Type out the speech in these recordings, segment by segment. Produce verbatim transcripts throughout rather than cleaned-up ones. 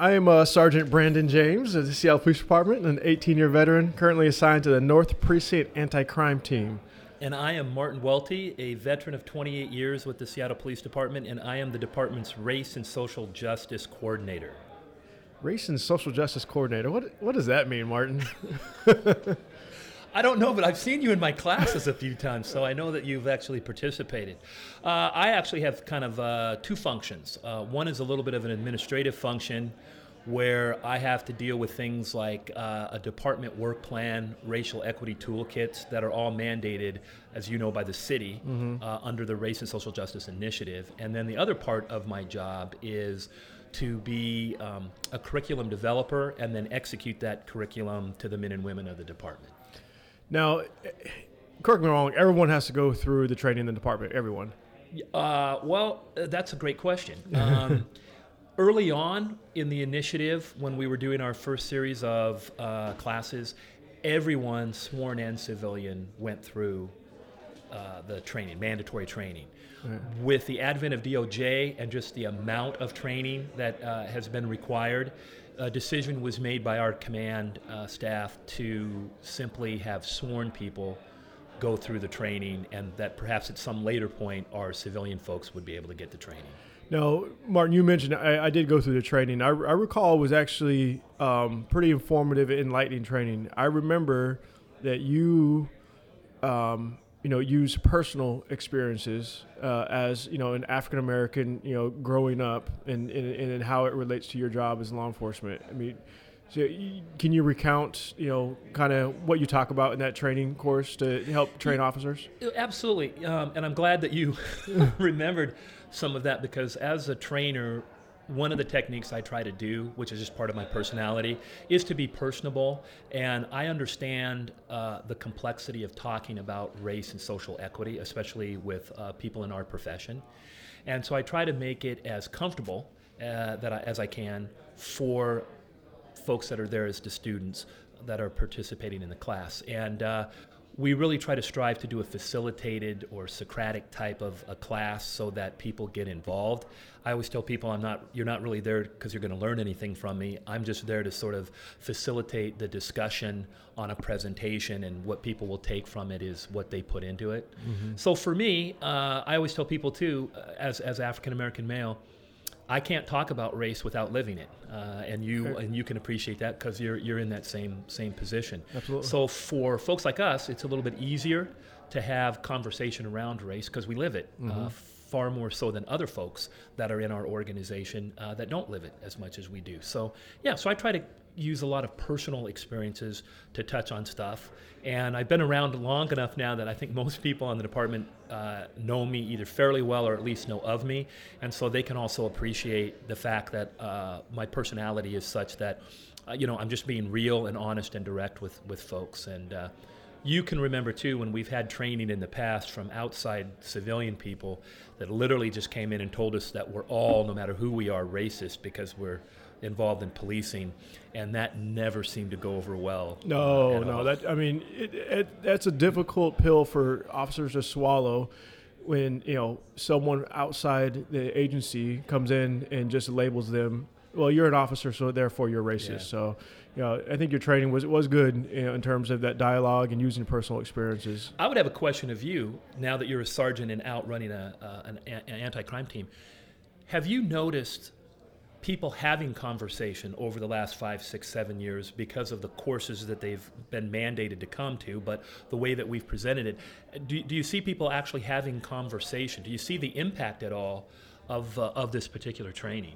I am uh, Sergeant Brandon James of the Seattle Police Department, an eighteen-year veteran currently assigned to the North Precinct Anti-Crime Team. And I am Martin Welty, a veteran of twenty-eight years with the Seattle Police Department, and I am the department's Race and Social Justice Coordinator. Race and Social Justice Coordinator. What what does that mean, Martin? I don't know, but I've seen you in my classes a few times, so I know that you've actually participated. Uh, I actually have kind of uh, two functions. Uh, one is a little bit of an administrative function where I have to deal with things like uh, a department work plan, racial equity toolkits that are all mandated, as you know, by the city mm-hmm. uh, under the Race and Social Justice Initiative. And then the other part of my job is to be um, a curriculum developer and then execute that curriculum to the men and women of the department. Now, correct me wrong, everyone has to go through the training in the department, everyone. Uh, well, uh, that's a great question. Um, early on in the initiative, when we were doing our first series of uh, classes, everyone, sworn and civilian, went through uh, the training, mandatory training. Right. With the advent of D O J and just the amount of training that uh, has been required, a decision was made by our command uh, staff to simply have sworn people go through the training, and that perhaps at some later point our civilian folks would be able to get the training. Now, Martin, you mentioned I, I did go through the training. I, I recall it was actually um, pretty informative, enlightening training. I remember that you, um, you know, use personal experiences uh, as, you know, an African American, you know, growing up, and, and and how it relates to your job as law enforcement. I mean, so you, can you recount, you know, kind of what you talk about in that training course to help train officers? Absolutely, um, and I'm glad that you remembered some of that, because as a trainer, one of the techniques I try to do, which is just part of my personality, is to be personable. And I understand uh, the complexity of talking about race and social equity, especially with uh, people in our profession. And so I try to make it as comfortable uh, that I, as I can for folks that are there as the students that are participating in the class. And uh, we really try to strive to do a facilitated or Socratic type of a class so that people get involved. I always tell people I'm not, you're not really there because you're going to learn anything from me. I'm just there to sort of facilitate the discussion on a presentation, and what people will take from it is what they put into it. Mm-hmm. So for me, uh, I always tell people too, uh, as, as African American male, I can't talk about race without living it, uh, and you sure. and you can appreciate that because you're you're in that same same position. Absolutely. So for folks like us, it's a little bit easier to have conversation around race because we live it mm-hmm. uh, far more so than other folks that are in our organization uh, that don't live it as much as we do. So yeah, so I try to use a lot of personal experiences to touch on stuff. And I've been around long enough now that I think most people in the department uh, know me either fairly well or at least know of me. And so they can also appreciate the fact that uh, my personality is such that, uh, you know, I'm just being real and honest and direct with, with folks. And uh, you can remember, too, when we've had training in the past from outside civilian people that literally just came in and told us that we're all, no matter who we are, racist because we're involved in policing, and that never seemed to go over well. No, uh, no, all. that I mean, it, it, that's a difficult pill for officers to swallow when, you know, someone outside the agency comes in and just labels them, well, you're an officer, so therefore you're racist. Yeah. So, you know, I think your training was was good, you know, in terms of that dialogue and using personal experiences. I would have a question of you, now that you're a sergeant and out running a, uh, an, an anti-crime team. Have you noticed people having conversation over the last five, six, seven years because of the courses that they've been mandated to come to, but the way that we've presented it? Do, do you see people actually having conversation? Do you see the impact at all of uh, of this particular training?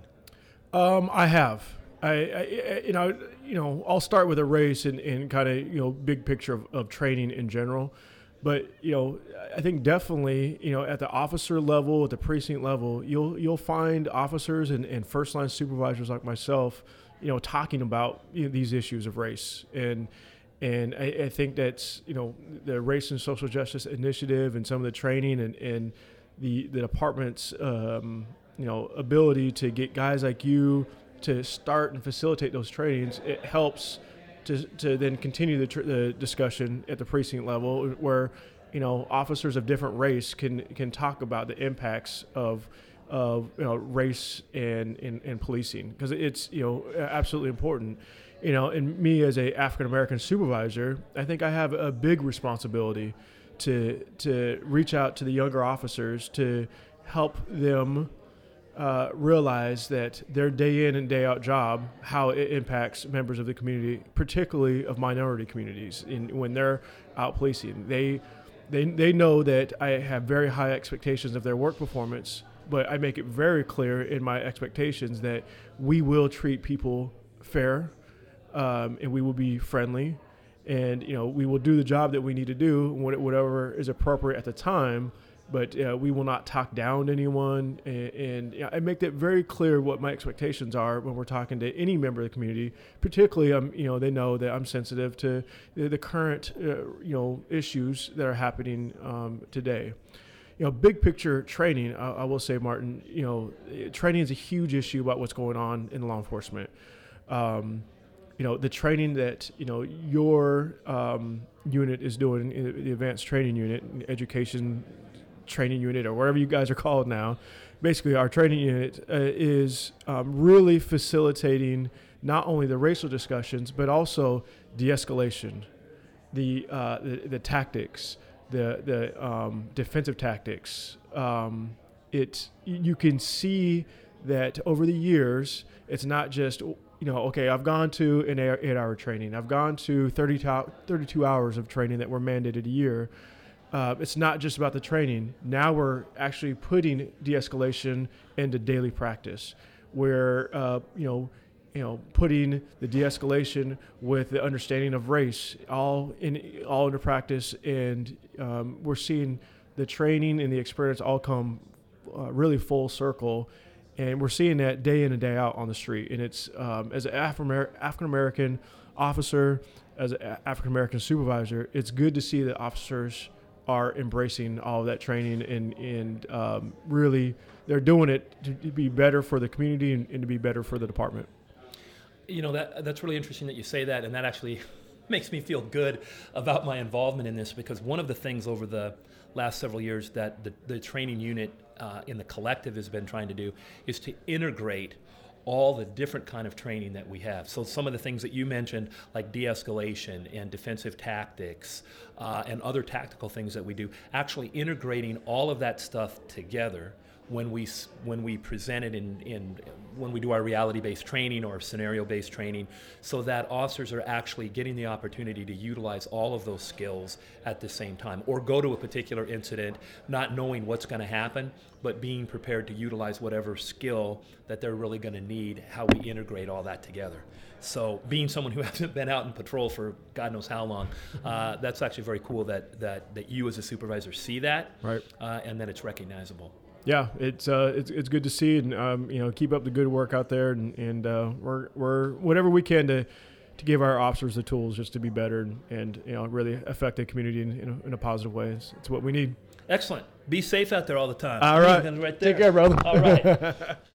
Um, I have. I, I, you know, you know, I'll start with a race and, and kind of, you know, big picture of, of training in general. But, you know, I think definitely, you know, at the officer level, at the precinct level, you'll you'll find officers and, and first line supervisors like myself, you know, talking about, you know, these issues of race. And and I, I think that's, you know, the Race and Social Justice Initiative and some of the training and, and the, the department's, um, you know, ability to get guys like you to start and facilitate those trainings, it helps to to then continue the, tr- the discussion at the precinct level where, you know, officers of different race can can talk about the impacts of of you know, race and, and, and policing, because it's you know absolutely important. You know, and me as a African American supervisor, I think I have a big responsibility to to reach out to the younger officers to help them uh, realize that their day in and day out job, how it impacts members of the community, particularly of minority communities, in when they're out policing. They they they know that I have very high expectations of their work performance, but I make it very clear in my expectations that we will treat people fair, um, and we will be friendly, and you know we will do the job that we need to do, whatever is appropriate at the time. But uh, we will not talk down anyone, and, and you know, I make that very clear what my expectations are when we're talking to any member of the community. Particularly, um, you know, they know that I'm sensitive to the, the current, uh, you know, issues that are happening um, today. You know, big picture training, I, I will say, Martin, you know, training is a huge issue about what's going on in law enforcement. Um, you know, the training that, you know, your um, unit is doing, the advanced training unit, education training unit, or whatever you guys are called now, basically our training unit uh, is um, really facilitating not only the racial discussions, but also de-escalation, the, uh, the, the tactics, the the um, defensive tactics. Um, it you can see that over the years, it's not just, you know, okay, I've gone to an eight-hour training, I've gone to thirty, thirty-two hours of training that were mandated a year. Uh, it's not just about the training. Now we're actually putting de-escalation into daily practice, where uh, you know, you know, putting the de-escalation with the understanding of race all in all into practice, and um, we're seeing the training and the experience all come uh, really full circle, and we're seeing that day in and day out on the street. And it's um, as an African American officer, as an African American supervisor, it's good to see that officers are embracing all of that training, and, and um, really they're doing it to, to be better for the community and, and to be better for the department. You know, that that's really interesting that you say that, and that actually makes me feel good about my involvement in this, because one of the things over the last several years that the, the training unit uh, in the collective has been trying to do is to integrate all the different kind of training that we have. So some of the things that you mentioned, like de-escalation and defensive tactics uh, and other tactical things that we do, actually integrating all of that stuff together when we when we present it in, in when we do our reality-based training or scenario-based training, so that officers are actually getting the opportunity to utilize all of those skills at the same time, or go to a particular incident not knowing what's going to happen, but being prepared to utilize whatever skill that they're really going to need, how we integrate all that together. So being someone who hasn't been out in patrol for God knows how long, uh, that's actually very cool that, that, that you as a supervisor see that, right, uh, and that it's recognizable. Yeah, it's uh, it's it's good to see, and um, you know, keep up the good work out there, and, and uh, we're we're whatever we can to to give our officers the tools just to be better, and, and you know, really affect the community in, in, a, in a positive way. It's, it's what we need. Excellent. Be safe out there all the time. All right. Right there. Take care, brother. All right.